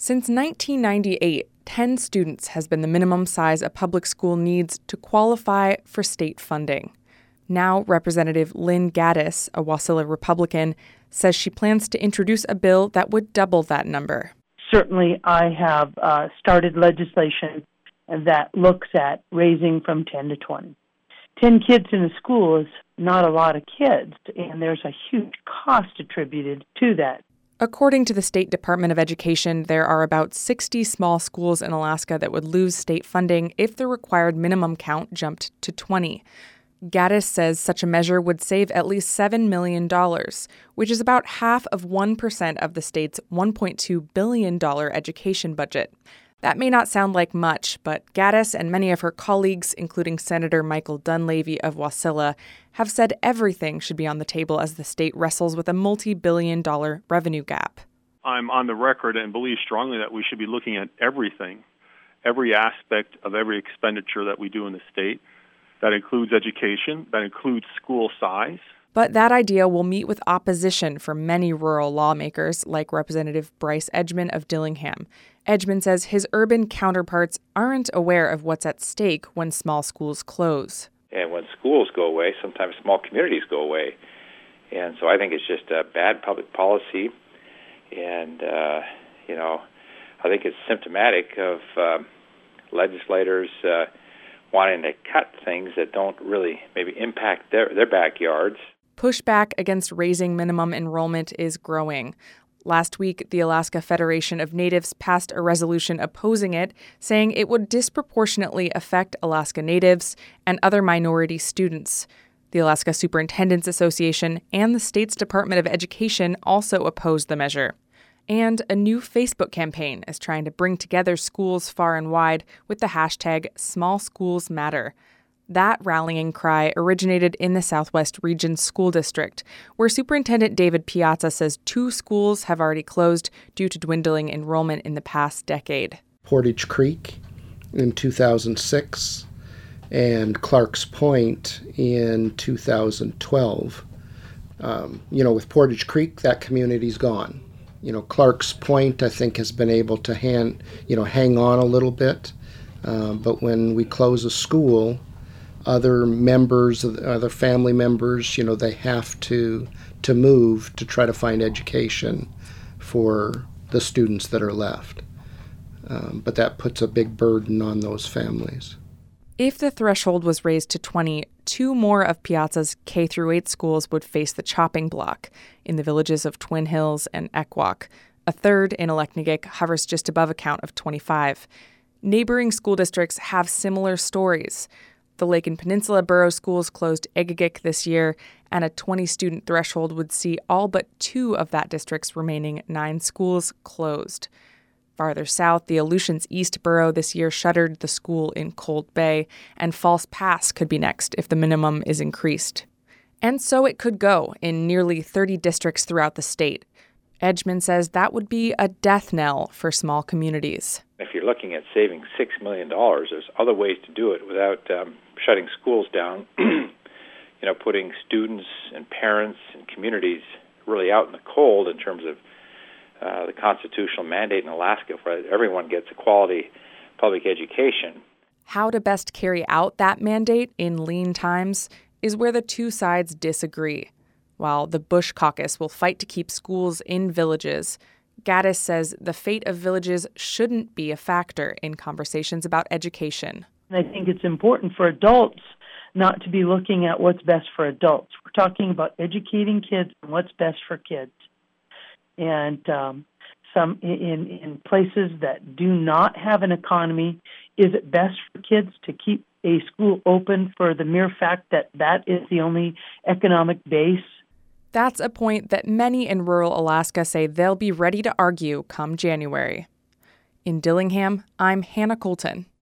Since 1998, 10 students has been the minimum size a public school needs to qualify for state funding. Now, Representative Lynn Gaddis, a Wasilla Republican, says she plans to introduce a bill that would double that number. Certainly, I have started legislation that looks at raising from 10 to 20. 10 kids in a school is not a lot of kids, and there's a huge cost attributed to that. According to the State Department of Education, there are about 60 small schools in Alaska that would lose state funding if the required minimum count jumped to 20. Gaddis says such a measure would save at least $7 million, which is about half of 1% of the state's $1.2 billion education budget. That may not sound like much, but Gaddis and many of her colleagues, including Senator Michael Dunleavy of Wasilla, have said everything should be on the table as the state wrestles with a multi-billion-dollar revenue gap. I'm on the record and believe strongly that we should be looking at everything, every aspect of every expenditure that we do in the state. That includes education, that includes school size. But that idea will meet with opposition from many rural lawmakers, like Representative Bryce Edgman of Dillingham. Edgman says his urban counterparts aren't aware of what's at stake when small schools close. And when schools go away, sometimes small communities go away. And so I think it's just a bad public policy. And, I think it's symptomatic of legislators wanting to cut things that don't really maybe impact their backyards. Pushback against raising minimum enrollment is growing. Last week, the Alaska Federation of Natives passed a resolution opposing it, saying it would disproportionately affect Alaska Natives and other minority students. The Alaska Superintendents Association and the state's Department of Education also opposed the measure. And a new Facebook campaign is trying to bring together schools far and wide with the hashtag #SmallSchoolsMatter. That rallying cry originated in the Southwest Region School District, where Superintendent David Piazza says 2 schools have already closed due to dwindling enrollment in the past decade. Portage Creek in 2006 and Clark's Point in 2012. With Portage Creek, that community's gone. Clark's Point, I think, has been able to hang on a little bit. But when we close a school, other family members, they have to move to try to find education for the students that are left. But that puts a big burden on those families. If the threshold was raised to 20, 2 more of Piazza's K-8 schools would face the chopping block in the villages of Twin Hills and Ekwok. A third in Aleknagik hovers just above a count of 25. Neighboring school districts have similar stories. The Lake and Peninsula Borough schools closed Egegik this year, and a 20-student threshold would see all but 2 of that district's remaining 9 schools closed. Farther south, the Aleutians East Borough this year shuttered the school in Cold Bay, and False Pass could be next if the minimum is increased. And so it could go in nearly 30 districts throughout the state. Edgman says that would be a death knell for small communities. If you're looking at saving $6 million, there's other ways to do it without shutting schools down, putting students and parents and communities really out in the cold in terms of the constitutional mandate in Alaska for everyone gets a quality public education. How to best carry out that mandate in lean times is where the 2 sides disagree. While the Bush Caucus will fight to keep schools in villages, Gaddis says the fate of villages shouldn't be a factor in conversations about education. I think it's important for adults not to be looking at what's best for adults. We're talking about educating kids and what's best for kids. And some in places that do not have an economy, is it best for kids to keep a school open for the mere fact that that is the only economic base? That's a point that many in rural Alaska say they'll be ready to argue come January. In Dillingham, I'm Hannah Colton.